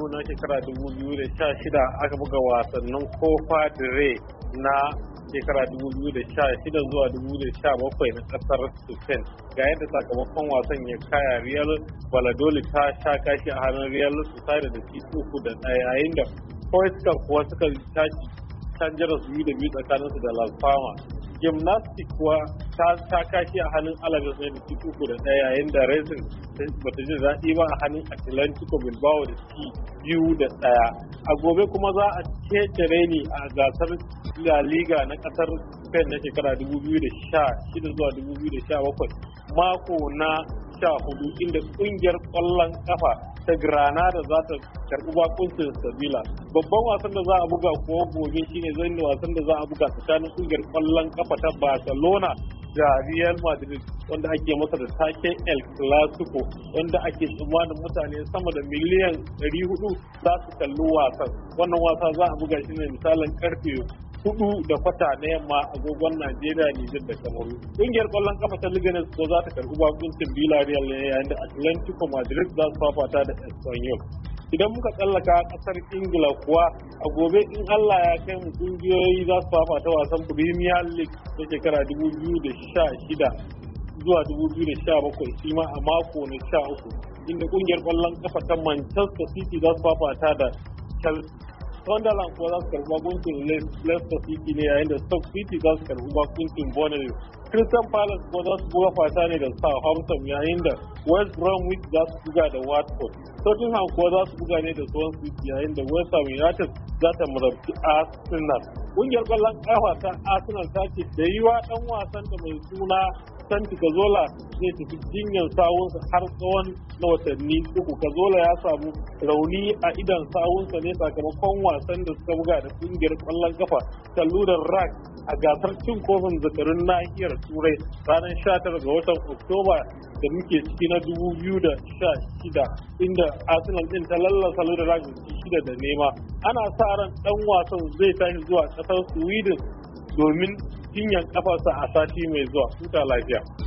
na shekara 2016 aka buga wasannin Copa del Rey na shekara 2016 zuwa 2017 na kasar Spain. Ga yadda sakamakon wasan ya kaya, Real Valladolid ta sha kashi a hannun Real Sociedad da ci 3-1, yayin da Huesca kuwa suka tashi canjaras 2-2 tsakaninsu da Las Palmas. Gimnastic kuwa ta kashi a hannun Alaves ne da ci 3-1, yayin da Racing bata ji daɗi ba a hannun Atlético Bilbao da ci 2-1. A gobe kuma za a kece reni a gasar La Liga na kasar Spain na shekara 2016 zuwa 2017, mako na 14, inda kungiyar kwallon kafa ta Granada za ta karbi bakuncin Sevilla. Babban wasan da za a buga kuwa gobe shine wasan da za a buga tsakanin kungiyar kwallon kafa ta Barcelona da Real Madrid, wanda ake masa da taken El Clasico, wanda ake tsammanin mutane sama da miliyan 400 za su kalli wasan. Wannan wasa za a buga shi ne misalin karfe 4:15 na yamma agogon Najeriya, Nijar da Kamaru. Ƙungiyar ƙwallon kafa ta Leganes ko za ta karɓi bakuncin Villarreal ne, yayin da Atlético Madrid za su fafata da Espanyol. Idan muka tsallaka ƙasar Ingila kuwa, a gobe in Allah ya kai mu, ƙungiyoyi za su fafata wasan Premier League na shekara 2016 zuwa 2017, shi ma a mako na 13, inda ƙungiyar ƙwallon kafa ta Manchester City za su fafata da Chelsea. Sunderland kuwa za su karɓi bakuncin Leicester City ne, yayin da Stoke City za su karɓi bakuncin Bournemouth. Crystal Palace kuwa za su buga fata ne da Southampton, yayin da West Bromwich za su buga da Watford. Tottenham kuwa za su buga ne da Swansea City, yayin da West Ham United za ta marabci Arsenal. Ƙungiyar ƙwallon ƙafa ta Arsenal ta ce da yiwa ɗan wasan da mai suna Santi Cazorla zai tafi jinyar sawunsa har tsawon na watanni 3. Cazorla ya samu rauni a idan sawunsa ne sakamakon wasan da suka buga da kungiyar kwallon kafa ta Ludan Rag a gasar cin kofin zakarun nahiyar Turai ranar 19 ga watan Oktoba da muke ciki na 2016, inda Arsenal din ta lallasa Ludan Rag 6-0. Ana sa ran dan wasan zai tashi zuwa kasar Sweden domin jinyar kafarsa a sati mai zuwa. Huta lafiya.